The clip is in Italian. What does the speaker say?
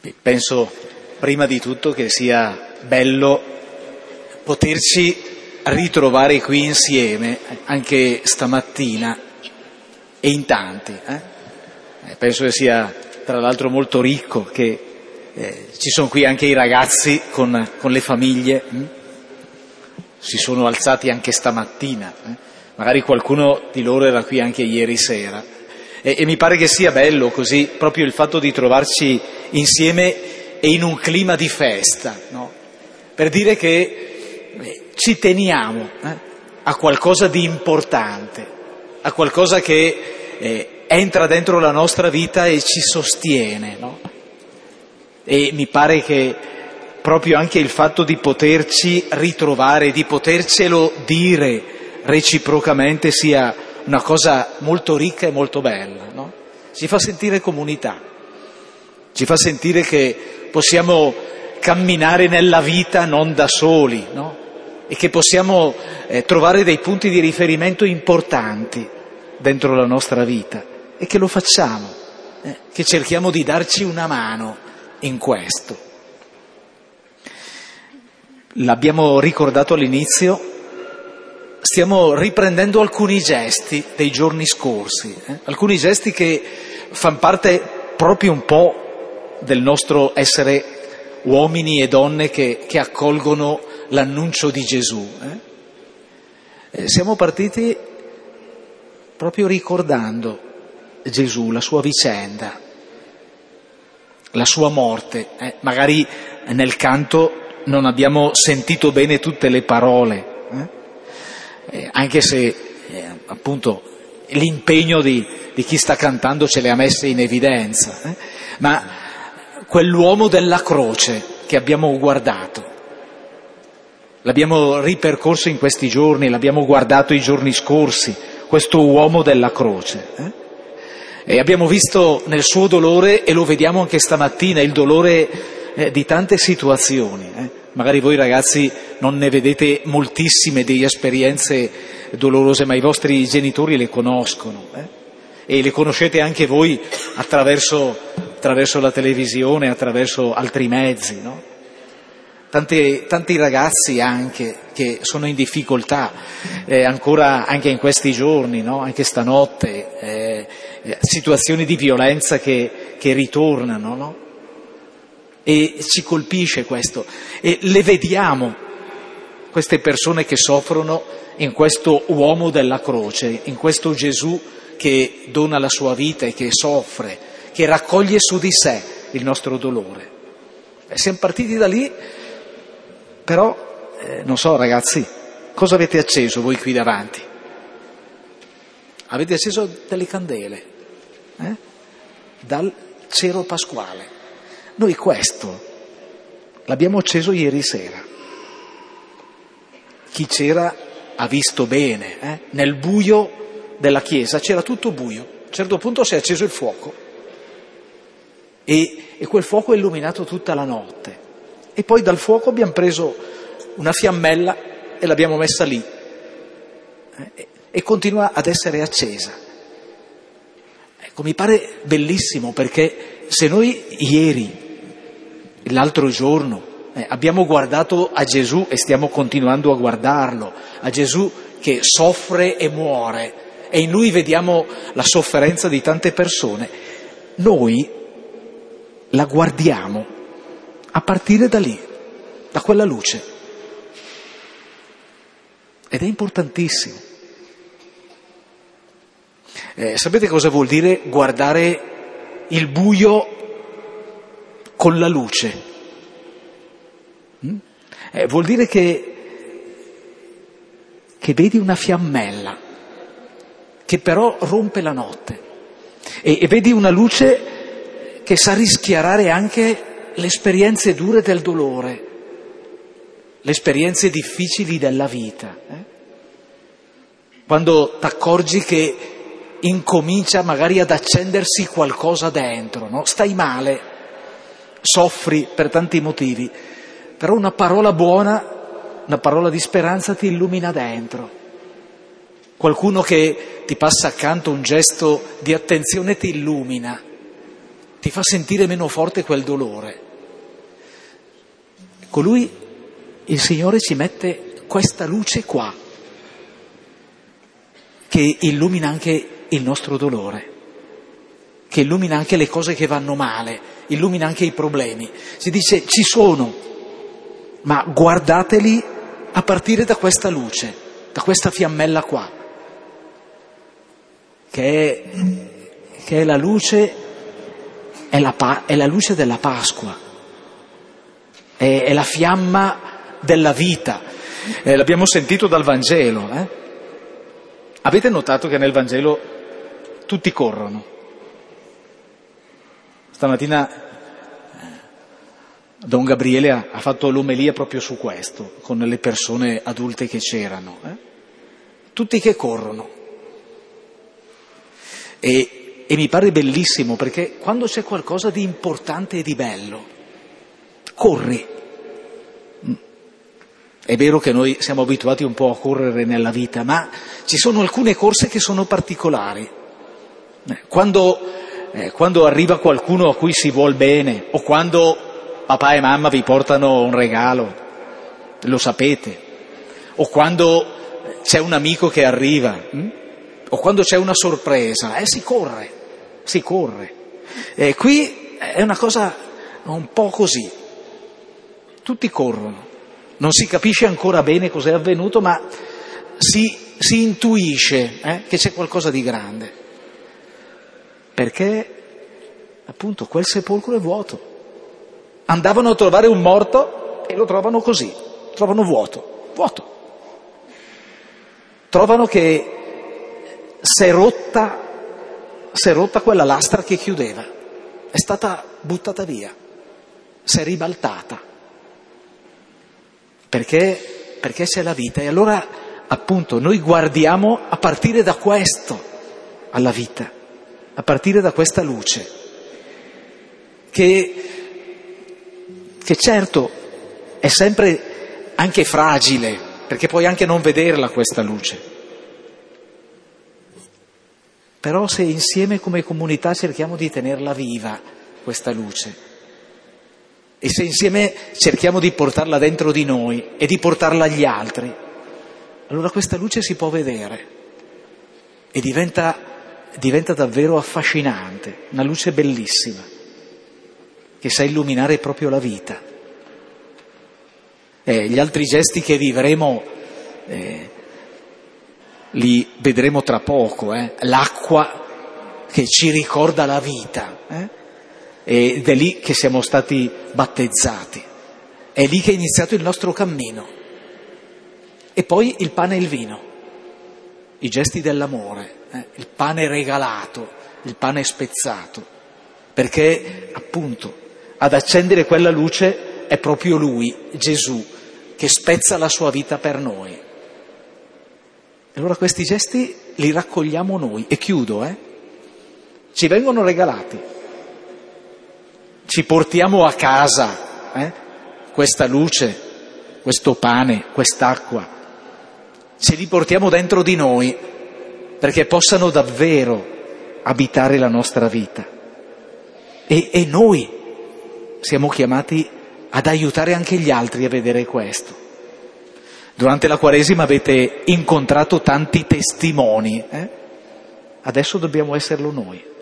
Penso prima di tutto che sia bello poterci ritrovare qui insieme anche stamattina e in tanti. Penso che sia tra l'altro molto ricco che ci sono qui anche i ragazzi con le famiglie, si sono alzati anche stamattina, magari qualcuno di loro era qui anche ieri sera. E mi pare che sia bello così proprio il fatto di trovarci insieme e in un clima di festa, no? Per dire che ci teniamo a qualcosa di importante, a qualcosa che entra dentro la nostra vita e ci sostiene, no? E mi pare che proprio anche il fatto di poterci ritrovare, di potercelo dire reciprocamente sia una cosa molto ricca e molto bella, no? Ci fa sentire comunità, ci fa sentire che possiamo camminare nella vita non da soli, no? E che possiamo trovare dei punti di riferimento importanti dentro la nostra vita e che lo facciamo, che cerchiamo di darci una mano in questo. L'abbiamo ricordato all'inizio. Stiamo riprendendo alcuni gesti dei giorni scorsi, alcuni gesti che fanno parte proprio un po' del nostro essere uomini e donne che accolgono l'annuncio di Gesù. Siamo partiti proprio ricordando Gesù, la sua vicenda, la sua morte. Magari nel canto non abbiamo sentito bene tutte le parole, anche se appunto l'impegno di chi sta cantando ce le ha messe in evidenza, ma quell'uomo della croce che abbiamo guardato, l'abbiamo ripercorso in questi giorni, l'abbiamo guardato i giorni scorsi, questo uomo della croce, e abbiamo visto nel suo dolore, e lo vediamo anche stamattina, il dolore di tante situazioni. Magari voi ragazzi non ne vedete moltissime di esperienze dolorose, ma i vostri genitori le conoscono, e le conoscete anche voi attraverso la televisione, attraverso altri mezzi, no? Tanti ragazzi anche che sono in difficoltà, ancora anche in questi giorni, no? Anche stanotte, situazioni di violenza che ritornano, no? E ci colpisce questo, e le vediamo, queste persone che soffrono, in questo uomo della croce, in questo Gesù che dona la sua vita e che soffre, che raccoglie su di sé il nostro dolore. Siamo partiti da lì, però non so ragazzi, cosa avete acceso voi qui davanti? Avete acceso delle candele, dal cero pasquale. Noi questo l'abbiamo acceso ieri sera. Chi c'era ha visto bene, nel buio della chiesa c'era tutto buio. A un certo punto si è acceso il fuoco e quel fuoco è illuminato tutta la notte. E poi dal fuoco abbiamo preso una fiammella e l'abbiamo messa lì e continua ad essere accesa. Ecco, mi pare bellissimo, perché se noi ieri, l'altro giorno, abbiamo guardato a Gesù e stiamo continuando a guardarlo, a Gesù che soffre e muore, e in lui vediamo la sofferenza di tante persone, noi la guardiamo a partire da lì, da quella luce. Ed è importantissimo. Sapete cosa vuol dire guardare il buio con la luce? Vuol dire che vedi una fiammella che però rompe la notte e vedi una luce che sa rischiarare anche le esperienze dure del dolore, le esperienze difficili della vita. Quando t'accorgi che incomincia magari ad accendersi qualcosa dentro, no? Stai male, soffri per tanti motivi, però una parola buona, una parola di speranza ti illumina dentro. Qualcuno che ti passa accanto, un gesto di attenzione ti illumina, ti fa sentire meno forte quel dolore. Colui, il Signore ci mette questa luce qua, che illumina anche il nostro dolore, che illumina anche le cose che vanno male, illumina anche i problemi. Si dice, ci sono, ma guardateli a partire da questa luce, da questa fiammella qua, che è la luce, è la luce della Pasqua, è la fiamma della vita. L'abbiamo sentito dal Vangelo. Avete notato che nel Vangelo tutti corrono? Stamattina Don Gabriele ha fatto l'omelia proprio su questo, con le persone adulte che c'erano. Tutti che corrono. E mi pare bellissimo, perché quando c'è qualcosa di importante e di bello, corri. È vero che noi siamo abituati un po' a correre nella vita, ma ci sono alcune corse che sono particolari. Quando arriva qualcuno a cui si vuol bene, o quando papà e mamma vi portano un regalo, lo sapete, o quando c'è un amico che arriva, o quando c'è una sorpresa, si corre. Qui è una cosa un po' così, tutti corrono. Non si capisce ancora bene cos'è avvenuto, ma si intuisce che c'è qualcosa di grande. Perché, appunto, quel sepolcro è vuoto. Andavano a trovare un morto e lo trovano così, trovano vuoto. Trovano che s'è rotta quella lastra che chiudeva, è stata buttata via, si è ribaltata. Perché c'è la vita, e allora appunto noi guardiamo a partire da questo alla vita, a partire da questa luce, che certo è sempre anche fragile, perché puoi anche non vederla questa luce, però se insieme come comunità cerchiamo di tenerla viva questa luce, e se insieme cerchiamo di portarla dentro di noi e di portarla agli altri, allora questa luce si può vedere e diventa davvero affascinante, una luce bellissima che sa illuminare proprio la vita. Gli altri gesti che vivremo li vedremo tra poco, l'acqua che ci ricorda la vita, ed è lì che siamo stati battezzati, è lì che è iniziato il nostro cammino. E poi il pane e il vino, i gesti dell'amore, il pane regalato, il pane spezzato, perché appunto ad accendere quella luce è proprio Lui, Gesù, che spezza la sua vita per noi. E allora questi gesti li raccogliamo noi, e chiudo, ci vengono regalati. Ci portiamo a casa questa luce, questo pane, quest'acqua, ce li portiamo dentro di noi perché possano davvero abitare la nostra vita. E noi siamo chiamati ad aiutare anche gli altri a vedere questo. Durante la Quaresima avete incontrato tanti testimoni, adesso dobbiamo esserlo noi.